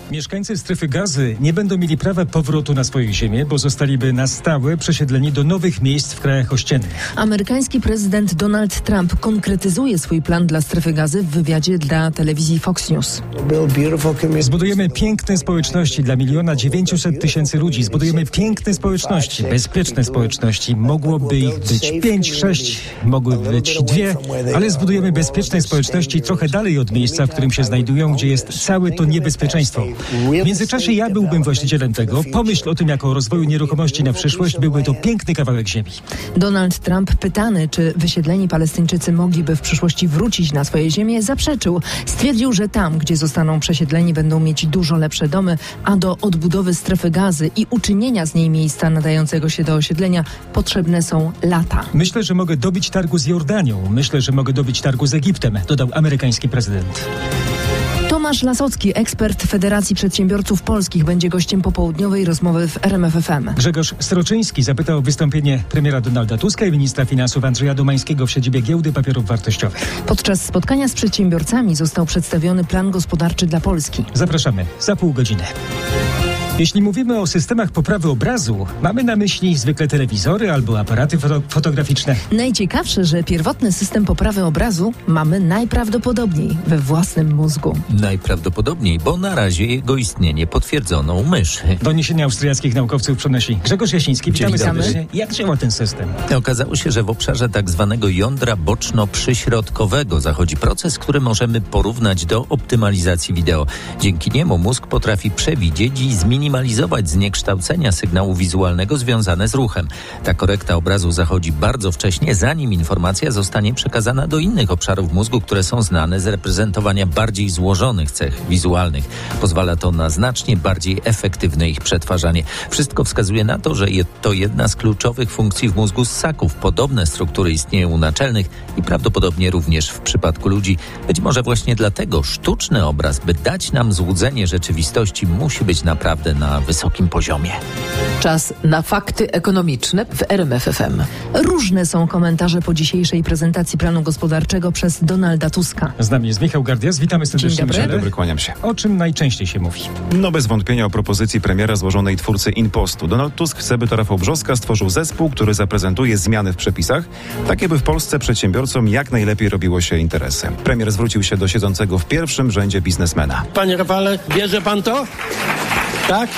Mieszkańcy strefy Gazy nie będą mieli prawa powrotu na swoje ziemię, bo zostaliby na stałe przesiedleni do nowych miejsc w krajach ościennych. Amerykański prezydent Donald Trump konkretyzuje swój plan dla strefy Gazy w wywiadzie dla telewizji Fox News. Zbudujemy piękne społeczności dla 1 900 000 ludzi. Zbudujemy piękne społeczności, bezpieczne społeczności. Mogłoby ich być 5, 6, mogłyby być 2, ale zbudujemy bezpieczne społeczności trochę dalej od miejsca, w którym się znajdują, gdzie jest całe to niebezpieczeństwo. W międzyczasie ja byłbym właścicielem tego. Pomyśl o tym jako o rozwoju nieruchomości na przyszłość. Byłby to piękny kawałek ziemi. Donald Trump, pytany, czy wysiedleni Palestyńczycy mogliby w przyszłości wrócić na swoje ziemię, zaprzeczył. Stwierdził, że tam, gdzie zostaną przesiedleni, będą mieć dużo lepsze domy, a do odbudowy strefy Gazy i uczynienia z niej miejsca nadającego się do osiedlenia potrzebne są lata. Myślę, że mogę dobić targu z Jordanią. Myślę, że mogę dobić targu z Egiptem, dodał amerykański prezydent. Tomasz Lasocki, ekspert Federacji Przedsiębiorców Polskich, będzie gościem popołudniowej rozmowy w RMF FM. Grzegorz Sroczyński zapytał o wystąpienie premiera Donalda Tuska i ministra finansów Andrzeja Domańskiego w siedzibie Giełdy Papierów Wartościowych. Podczas spotkania z przedsiębiorcami został przedstawiony plan gospodarczy dla Polski. Zapraszamy za pół godziny. Jeśli mówimy o systemach poprawy obrazu, mamy na myśli zwykle telewizory albo aparaty fotograficzne. Najciekawsze, że pierwotny system poprawy obrazu mamy najprawdopodobniej we własnym mózgu. Najprawdopodobniej, bo na razie jego istnienie potwierdzono u myszy. Doniesienia austriackich naukowców przynosi Grzegorz Jasiński. Witamy serdecznie. Jak działa ten system? Okazało się, że w obszarze tak zwanego jądra boczno-przyśrodkowego zachodzi proces, który możemy porównać do optymalizacji wideo. Dzięki niemu mózg potrafi przewidzieć i zminimalizować zniekształcenia sygnału wizualnego związane z ruchem. Ta korekta obrazu zachodzi bardzo wcześnie, zanim informacja zostanie przekazana do innych obszarów mózgu, które są znane z reprezentowania bardziej złożonych cech wizualnych. Pozwala to na znacznie bardziej efektywne ich przetwarzanie. Wszystko wskazuje na to, że to jedna z kluczowych funkcji w mózgu ssaków. Podobne struktury istnieją u naczelnych i prawdopodobnie również w przypadku ludzi. Być może właśnie dlatego sztuczny obraz, by dać nam złudzenie rzeczywistości, musi być naprawdę na wysokim poziomie. Czas na fakty ekonomiczne w RMF FM. Różne są komentarze po dzisiejszej prezentacji planu gospodarczego przez Donalda Tuska. Z nami jest Michał Gardias. Witamy serdecznie. Dzień dobry, kłaniam się. O czym najczęściej się mówi? No bez wątpienia o propozycji premiera złożonej twórcy Inpostu. Donald Tusk chce, by to Rafał Brzoska stworzył zespół, który zaprezentuje zmiany w przepisach, takie by w Polsce przedsiębiorcom jak najlepiej robiło się interesy. Premier zwrócił się do siedzącego w pierwszym rzędzie biznesmena. Panie Rafale, bierze pan to? Tak?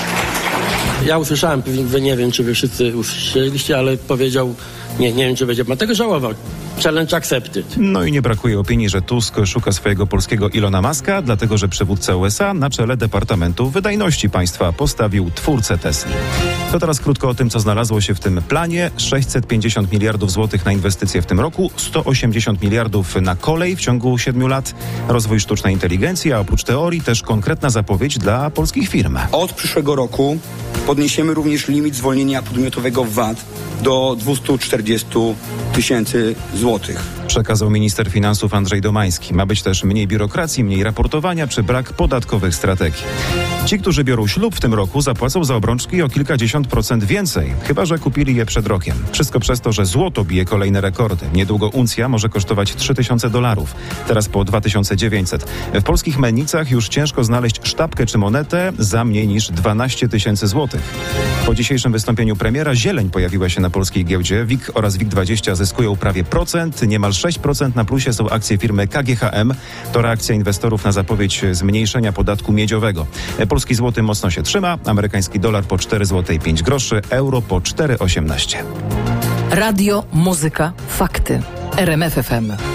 Ja usłyszałem, wy nie wiem, czy wy wszyscy usłyszeliście, ale powiedział, nie wiem, czy będzie pan tego żałował. Challenge accepted. No i nie brakuje opinii, że Tusk szuka swojego polskiego Ilona Muska, dlatego że przywódca USA na czele Departamentu Wydajności Państwa postawił twórcę Tesli. To teraz krótko o tym, co znalazło się w tym planie. 650 miliardów złotych na inwestycje w tym roku, 180 miliardów na kolej w ciągu 7 lat, rozwój sztucznej inteligencji, a oprócz teorii też konkretna zapowiedź dla polskich firm. Od przyszłego roku podniesiemy również limit zwolnienia podmiotowego VAT do 240 000 złotych. Przekazał minister finansów Andrzej Domański. Ma być też mniej biurokracji, mniej raportowania czy brak podatkowych strategii. Ci, którzy biorą ślub w tym roku, zapłacą za obrączki o kilkadziesiąt procent więcej, chyba że kupili je przed rokiem. Wszystko przez to, że złoto bije kolejne rekordy. Niedługo uncja może kosztować $3000, teraz po 2900. W polskich mennicach już ciężko znaleźć sztabkę czy monetę za mniej niż 12 000 złotych. Po dzisiejszym wystąpieniu premiera zieleń pojawiła się na polskiej giełdzie. WIG oraz WIG20 zyskują prawie procent, niemal 6% na plusie są akcje firmy KGHM. To reakcja inwestorów na zapowiedź zmniejszenia podatku miedziowego. Polski złoty mocno się trzyma, amerykański dolar po 4,05 zł, euro po 4,18. Radio, muzyka, fakty. RMF FM.